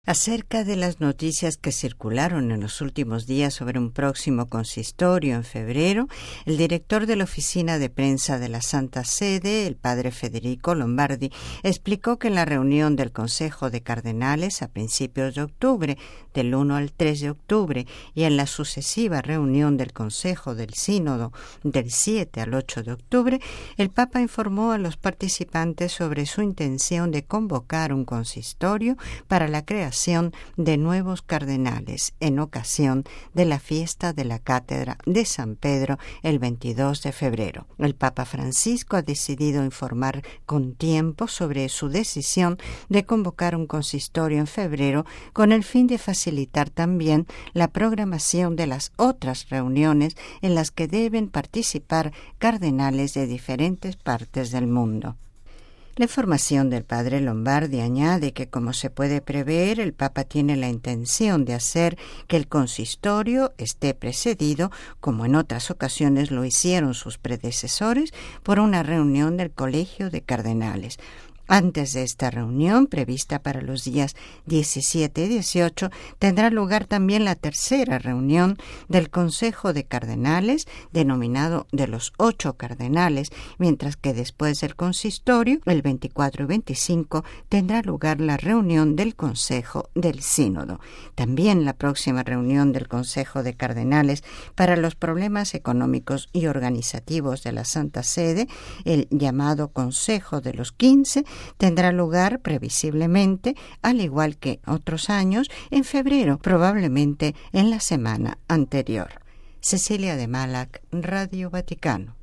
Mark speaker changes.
Speaker 1: Acerca de las noticias que circularon en los últimos días sobre un próximo consistorio en febrero, el director de la Oficina de Prensa de la Santa Sede, el padre Federico Lombardi, explicó que en la reunión del Consejo de Cardenales a principios de octubre, del 1 al 3 de octubre, y en la sucesiva reunión del Consejo del Sínodo del 7 al 8 de octubre, el Papa informó a los participantes sobre su intención de convocar un consistorio para la creación de nuevos cardenales en ocasión de la fiesta de la Cátedra de San Pedro el 22 de febrero. El Papa Francisco ha decidido informar con tiempo sobre su decisión de convocar un consistorio en febrero con el fin de facilitar también la programación de las otras reuniones en las que deben participar cardenales de diferentes partes del mundo. La información del padre Lombardi añade que, como se puede prever, el Papa tiene la intención de hacer que el consistorio esté precedido, como en otras ocasiones lo hicieron sus predecesores, por una reunión del Colegio de Cardenales. Antes de esta reunión, prevista para los días 17 y 18, tendrá lugar también la tercera reunión del Consejo de Cardenales, denominado de los 8 cardenales, mientras que después del consistorio, el 24 y 25, tendrá lugar la reunión del Consejo del Sínodo. También la próxima reunión del Consejo de Cardenales para los problemas económicos y organizativos de la Santa Sede, el llamado Consejo de los 15, tendrá lugar previsiblemente, al igual que otros años, en febrero, probablemente en la semana anterior. Cecilia de Malac, Radio Vaticano.